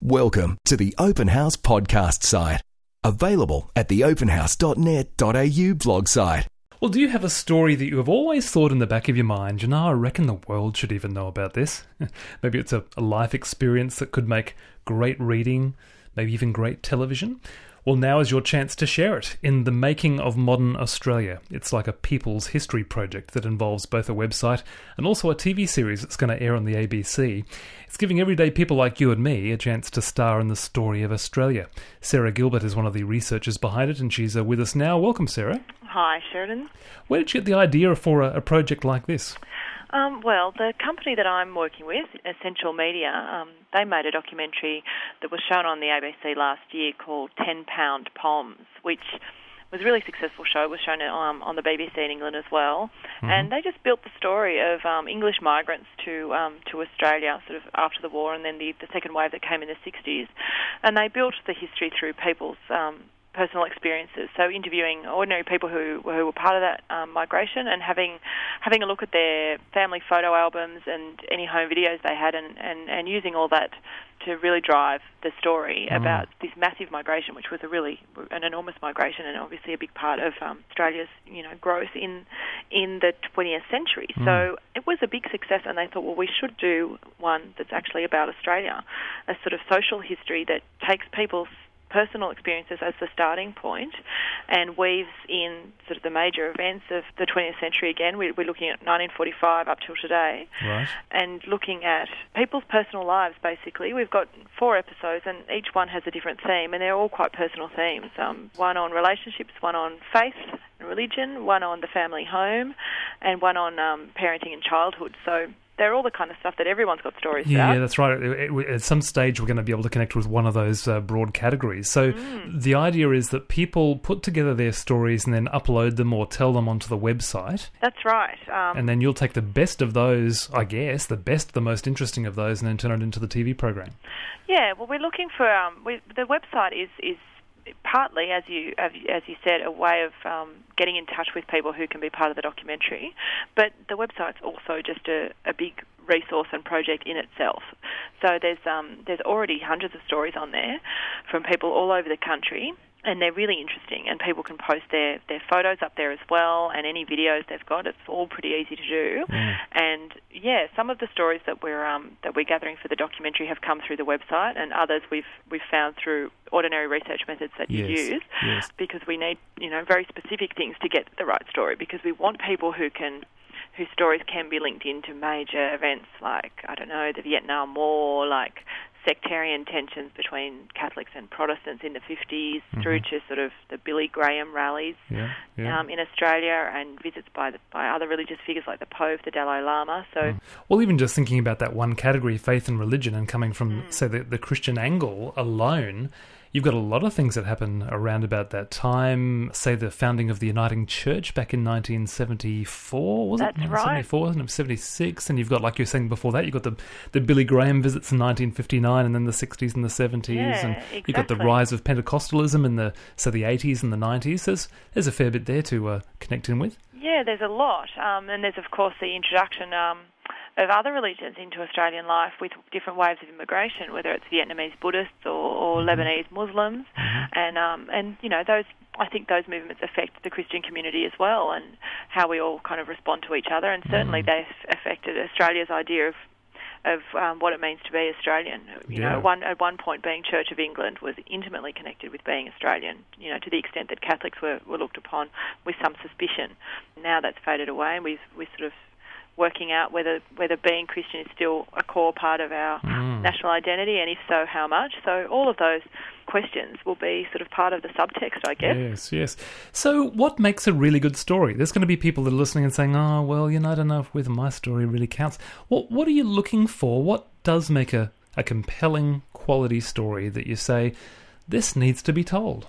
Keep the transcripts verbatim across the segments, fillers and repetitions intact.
Welcome to the Open House podcast site. Available at the open house dot net dot a u blog site. Well, do you have a story that you have always thought in the back of your mind, you know, I reckon the world should even know about this? Maybe it's a, a life experience that could make great reading, maybe even great television? Well, now is your chance to share it in The Making of Modern Australia. It's like a people's history project that involves both a website and also a T V series that's going to air on the A B C. It's giving everyday people like you and me a chance to star in the story of Australia. Sarah Gilbert is one of the researchers behind it, and she's uh, with us now. Welcome, Sarah. Hi, Sheridan. Where did you get the idea for a, a project like this? Um, well, the company that I'm working with, Essential Media, um, they made a documentary that was shown on the A B C last year called ten pound Poms, which was a really successful show. It was shown um, on the B B C in England as well. Mm-hmm. And they just built the story of um, English migrants to um, to Australia sort of after the war, and then the, the second wave that came in the sixties. And they built the history through people's Um, personal experiences, so interviewing ordinary people who who were part of that um, migration and having having a look at their family photo albums and any home videos they had, and, and, and using all that to really drive the story mm. about this massive migration, which was a really an enormous migration and obviously a big part of um, Australia's you know growth in in the twentieth century. Mm. So it was a big success, and they thought, well, we should do one that's actually about Australia, a sort of social history that takes people's personal experiences as the starting point and weaves in sort of the major events of the twentieth century again. We're, we're looking at nineteen forty-five up till today, right, and looking at people's personal lives, basically. We've got four episodes, and each one has a different theme, and they're all quite personal themes. Um, one on relationships, one on faith and religion, one on the family home, and one on um, parenting and childhood. So they're all the kind of stuff that everyone's got stories yeah, about. Yeah, that's right. It, it, at some stage, we're going to be able to connect with one of those uh, broad categories. So mm. the idea is that people put together their stories and then upload them or tell them onto the website. That's right. Um, and then you'll take the best of those, I guess, the best, the most interesting of those, and then turn it into the T V program. Yeah, well, we're looking for... Um, we, the website is... is partly, as you as you said, a way of um, getting in touch with people who can be part of the documentary. But the website's also just a, a big resource and project in itself. So there's um, there's already hundreds of stories on there from people all over the country, and they're really interesting, and people can post their, their photos up there as well, and any videos they've got. It's all pretty easy to do. Mm. And yeah, some of the stories that we're um, that we're gathering for the documentary have come through the website, and others we've we've found through ordinary research methods that you yes. use, yes. because we need you know very specific things to get the right story, because we want people who can whose stories can be linked into major events like, I don't know, the Vietnam War, like sectarian tensions between Catholics and Protestants in the fifties, mm-hmm. through to sort of the Billy Graham rallies yeah, yeah. Um, in Australia, and visits by the, by other religious figures like the Pope, the Dalai Lama. So, mm. Well, even just thinking about that one category, faith and religion, and coming from, mm. say, the, the Christian angle alone, you've got a lot of things that happen around about that time. Say the founding of the Uniting Church back in nineteen seventy-four, was That's it? That's right. seventy-four, and seventy-six, and you've got, like you were saying before that, you've got the, the Billy Graham visits in nineteen fifty-nine, and then the sixties and the seventies, yeah, and exactly. you've got the rise of Pentecostalism in the so the eighties and the nineties. There's there's a fair bit there to uh, connect in with. Yeah, there's a lot, um, and there's of course the introduction Um, of other religions into Australian life with different waves of immigration, whether it's Vietnamese Buddhists or, or mm-hmm. Lebanese Muslims, mm-hmm. and um, and you know those. I think those movements affect the Christian community as well, and how we all kind of respond to each other. And certainly mm-hmm. they've affected Australia's idea of of um, what it means to be Australian. You yeah. know, one at one point being Church of England was intimately connected with being Australian. You know, to the extent that Catholics were, were looked upon with some suspicion. Now that's faded away, and we've we sort of working out whether whether being Christian is still a core part of our mm. national identity, and if so, how much. So all of those questions will be sort of part of the subtext, I guess. Yes, yes. So what makes a really good story? There's going to be people that are listening and saying, oh, well, you know, I don't know if whether my story really counts. What What are you looking for? What does make a, a compelling quality story that you say, this needs to be told?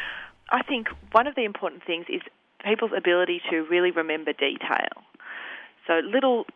I think one of the important things is people's ability to really remember detail. So little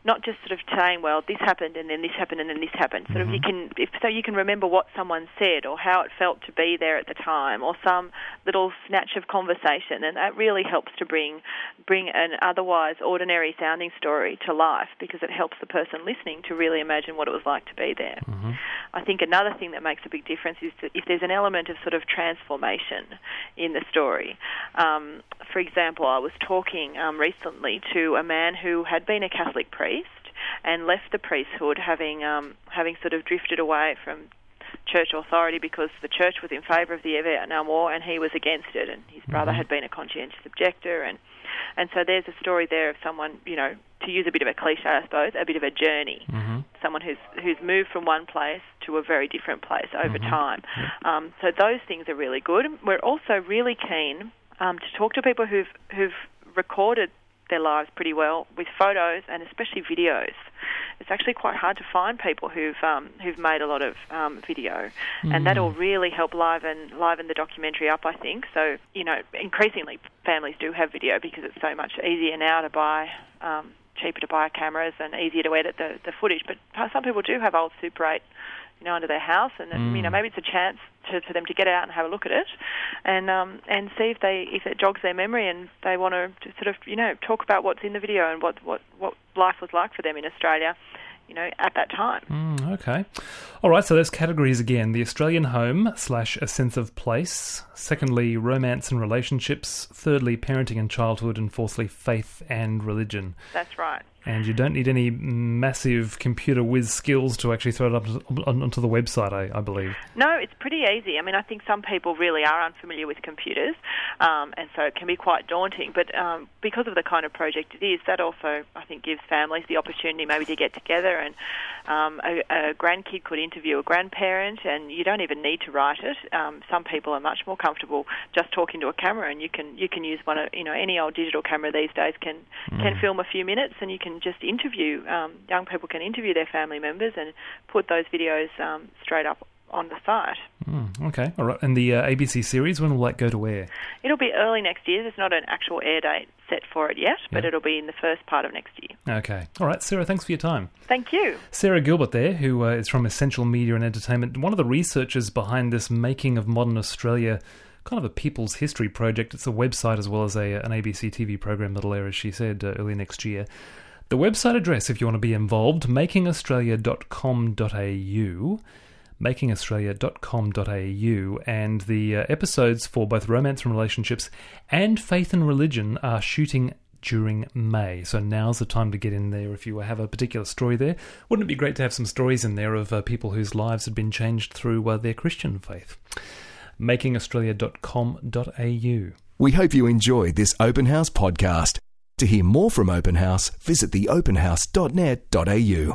not just sort of saying, well, this happened and then this happened and then this happened. Sort mm-hmm. of you can, if so you can remember what someone said or how it felt to be there at the time, or some little snatch of conversation, and that really helps to bring bring an otherwise ordinary sounding story to life, because it helps the person listening to really imagine what it was like to be there. Mm-hmm. I think another thing that makes a big difference is that if there's an element of sort of transformation in the story. Um, for example, I was talking um, recently to a man who had been a Catholic priest and left the priesthood, having um, having sort of drifted away from church authority because the church was in favour of the Vietnam War and he was against it, and his brother mm-hmm. had been a conscientious objector, and and so there's a story there of someone, you know, to use a bit of a cliche, I suppose, a bit of a journey. Mm-hmm. Someone who's who's moved from one place to a very different place over mm-hmm. time. Yep. Um, so those things are really good. We're also really keen um, to talk to people who've who've recorded their lives pretty well with photos and especially videos. It's actually quite hard to find people who've um, who've made a lot of um, video, mm. and that'll really help liven liven the documentary up, I think. So, you know, increasingly families do have video because it's so much easier now to buy, um, cheaper to buy cameras and easier to edit the, the footage. But some people do have old Super eight, you know, under their house, and mm. you know, maybe it's a chance to, for them to get out and have a look at it, and um, and see if they if it jogs their memory, and they want to sort of, you know, talk about what's in the video and what what, what life was like for them in Australia, you know, at that time. Mm, okay. All right, so those categories again: the Australian home slash a sense of place. Secondly, romance and relationships. Thirdly, parenting and childhood, and fourthly, faith and religion. That's right. And you don't need any massive computer whiz skills to actually throw it up onto the website, I, I believe. No, it's pretty easy. I mean, I think some people really are unfamiliar with computers, um, and so it can be quite daunting. But um, because of the kind of project it is, that also, I think, gives families the opportunity maybe to get together, and um, a, a grandkid could interview a grandparent, and you don't even need to write it. Um, some people are much more comfortable just talking to a camera, and you can you can use one of, you know, any old digital camera these days can mm. can film a few minutes, and you can just interview, um, young people can interview their family members and put those videos um, straight up on the site. Mm, okay, all right. And the uh, A B C series, when will that go to air? It'll be early next year. There's not an actual air date set for it yet, but yeah. it'll be in the first part of next year. Okay. All right, Sarah, thanks for your time. Thank you. Sarah Gilbert there, who uh, is from Essential Media and Entertainment, one of the researchers behind this Making of Modern Australia, kind of a people's history project. It's a website as well as a an A B C T V program that'll air, as she said, uh, early next year. The website address, if you want to be involved, making australia dot com dot a u, making australia dot com dot a u, and the uh, episodes for both romance and relationships and faith and religion are shooting during May. So now's the time to get in there if you have a particular story there. Wouldn't it be great to have some stories in there of uh, people whose lives had been changed through uh, their Christian faith? making australia dot com dot a u. We hope you enjoyed this Open House podcast. To hear more from Open House, visit the open house dot net dot a u.